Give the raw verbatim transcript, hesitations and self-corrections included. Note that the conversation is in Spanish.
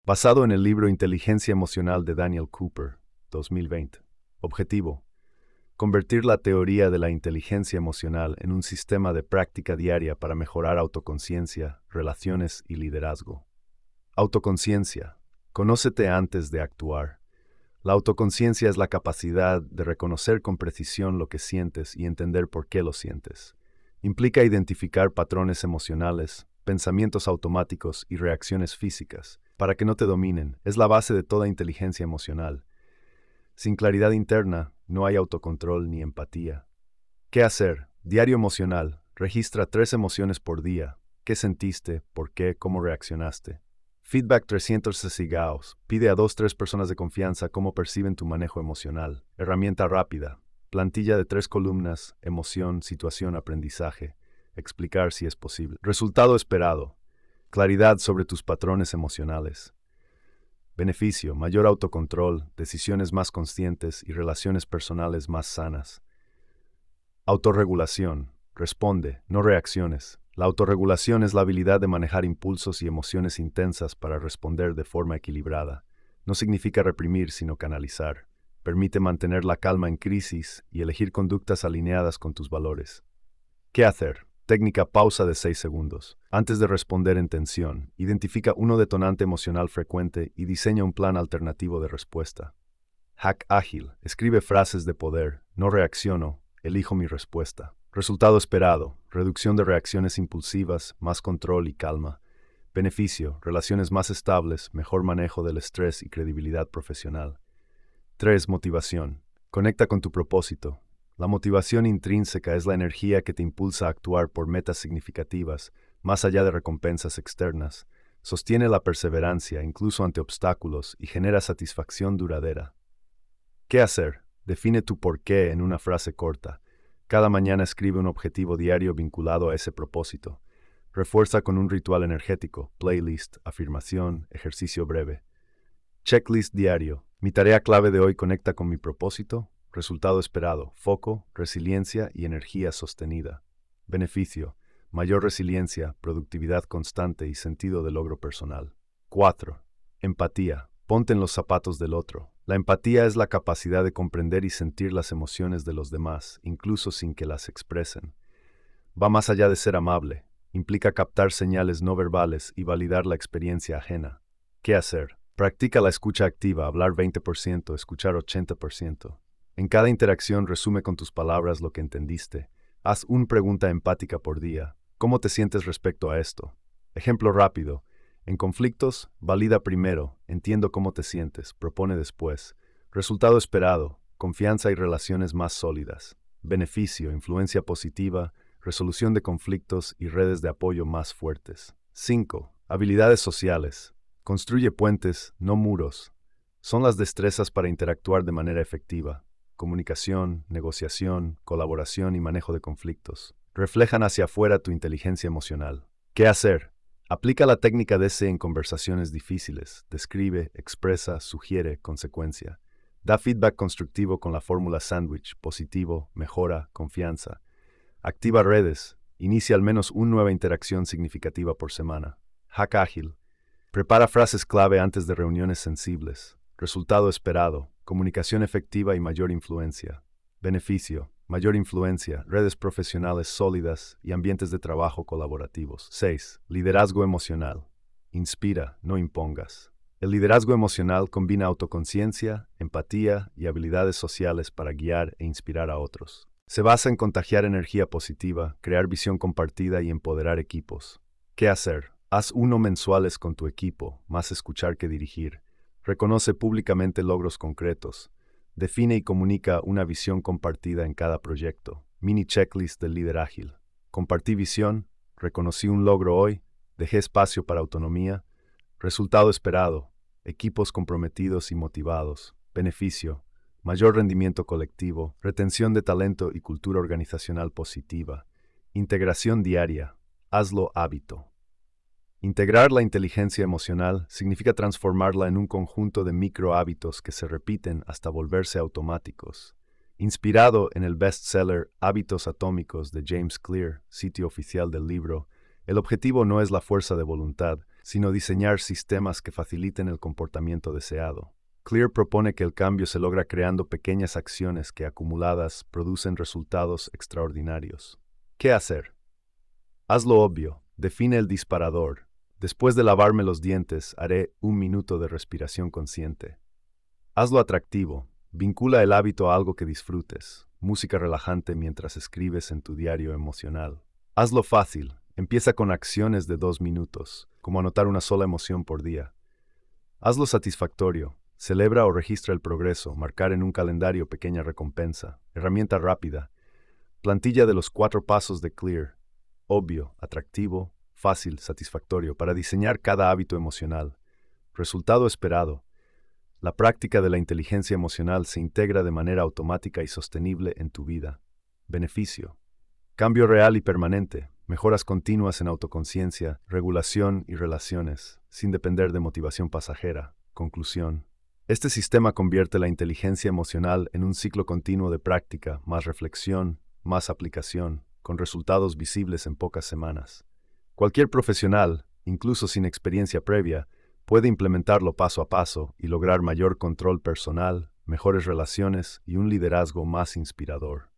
Basado en el libro Inteligencia Emocional de Daniel Cooper, dos mil veinte. Objetivo: convertir la teoría de la inteligencia emocional en un sistema de práctica diaria para mejorar autoconciencia, relaciones y liderazgo. Autoconciencia. Conócete antes de actuar. La autoconciencia es la capacidad de reconocer con precisión lo que sientes y entender por qué lo sientes. Implica identificar patrones emocionales, pensamientos automáticos y reacciones físicas, para que no te dominen. Es la base de toda inteligencia emocional. Sin claridad interna, no hay autocontrol ni empatía. ¿Qué hacer? Diario emocional. Registra tres emociones por día. ¿Qué sentiste? ¿Por qué? ¿Cómo reaccionaste? Feedback trescientos sesenta grados. Pide a dos tres personas de confianza cómo perciben tu manejo emocional. Herramienta rápida. Plantilla de tres columnas. Emoción, situación, aprendizaje. Explicar si es posible. Resultado esperado. Claridad sobre tus patrones emocionales. Beneficio: mayor autocontrol, decisiones más conscientes y relaciones personales más sanas. Autorregulación. Responde, no reacciones. La autorregulación es la habilidad de manejar impulsos y emociones intensas para responder de forma equilibrada. No significa reprimir, sino canalizar. Permite mantener la calma en crisis y elegir conductas alineadas con tus valores. ¿Qué hacer? Técnica pausa de seis segundos. Antes de responder en tensión, identifica uno detonante emocional frecuente y diseña un plan alternativo de respuesta. Hack ágil. Escribe frases de poder. No reacciono, elijo mi respuesta. Resultado esperado: reducción de reacciones impulsivas, más control y calma. Beneficio: relaciones más estables, mejor manejo del estrés y credibilidad profesional. tres. Motivación. Conecta con tu propósito. La motivación intrínseca es la energía que te impulsa a actuar por metas significativas, más allá de recompensas externas. Sostiene la perseverancia incluso ante obstáculos y genera satisfacción duradera. ¿Qué hacer? Define tu por qué en una frase corta. Cada mañana escribe un objetivo diario vinculado a ese propósito. Refuerza con un ritual energético, playlist, afirmación, ejercicio breve. Checklist diario. Mi tarea clave de hoy conecta con mi propósito. Resultado esperado: foco, resiliencia y energía sostenida. Beneficio: mayor resiliencia, productividad constante y sentido de logro personal. cuatro. Empatía. Ponte en los zapatos del otro. La empatía es la capacidad de comprender y sentir las emociones de los demás, incluso sin que las expresen. Va más allá de ser amable. Implica captar señales no verbales y validar la experiencia ajena. ¿Qué hacer? Practica la escucha activa, hablar veinte por ciento, escuchar ochenta por ciento. En cada interacción resume con tus palabras lo que entendiste. Haz una pregunta empática por día. ¿Cómo te sientes respecto a esto? Ejemplo rápido. En conflictos, valida primero, entiendo cómo te sientes, propone después. Resultado esperado: confianza y relaciones más sólidas. Beneficio: influencia positiva, resolución de conflictos y redes de apoyo más fuertes. cinco. Habilidades sociales. Construye puentes, no muros. Son las destrezas para interactuar de manera efectiva. Comunicación, negociación, colaboración y manejo de conflictos. Reflejan hacia afuera tu inteligencia emocional. ¿Qué hacer? Aplica la técnica D C en conversaciones difíciles. Describe, expresa, sugiere, consecuencia. Da feedback constructivo con la fórmula sándwich: positivo, mejora, confianza. Activa redes. Inicia al menos una nueva interacción significativa por semana. Hack ágil. Prepara frases clave antes de reuniones sensibles. Resultado esperado: comunicación efectiva y mayor influencia. Beneficio: mayor influencia, redes profesionales sólidas y ambientes de trabajo colaborativos. seis. Liderazgo emocional. Inspira, no impongas. El liderazgo emocional combina autoconciencia, empatía y habilidades sociales para guiar e inspirar a otros. Se basa en contagiar energía positiva, crear visión compartida y empoderar equipos. ¿Qué hacer? Haz uno mensuales con tu equipo, más escuchar que dirigir. Reconoce públicamente logros concretos. Define y comunica una visión compartida en cada proyecto. Mini checklist del líder ágil. Compartí visión, reconocí un logro hoy, dejé espacio para autonomía. Resultado esperado: equipos comprometidos y motivados. Beneficio: mayor rendimiento colectivo, retención de talento y cultura organizacional positiva. Integración diaria. Hazlo hábito. Integrar la inteligencia emocional significa transformarla en un conjunto de micro hábitos que se repiten hasta volverse automáticos. Inspirado en el bestseller Hábitos Atómicos de James Clear, sitio oficial del libro, el objetivo no es la fuerza de voluntad, sino diseñar sistemas que faciliten el comportamiento deseado. Clear propone que el cambio se logra creando pequeñas acciones que, acumuladas, producen resultados extraordinarios. ¿Qué hacer? Haz lo obvio. Define el disparador. Después de lavarme los dientes, haré un minuto de respiración consciente. Hazlo atractivo. Vincula el hábito a algo que disfrutes. Música relajante mientras escribes en tu diario emocional. Hazlo fácil. Empieza con acciones de dos minutos, como anotar una sola emoción por día. Hazlo satisfactorio. Celebra o registra el progreso, marcar en un calendario pequeña recompensa. Herramienta rápida. Plantilla de los cuatro pasos de Clear. Obvio, atractivo, fácil, satisfactorio, para diseñar cada hábito emocional. Resultado esperado. La práctica de la inteligencia emocional se integra de manera automática y sostenible en tu vida. Beneficio. Cambio real y permanente. Mejoras continuas en autoconciencia, regulación y relaciones, sin depender de motivación pasajera. Conclusión. Este sistema convierte la inteligencia emocional en un ciclo continuo de práctica, más reflexión, más aplicación, con resultados visibles en pocas semanas. Cualquier profesional, incluso sin experiencia previa, puede implementarlo paso a paso y lograr mayor control personal, mejores relaciones y un liderazgo más inspirador.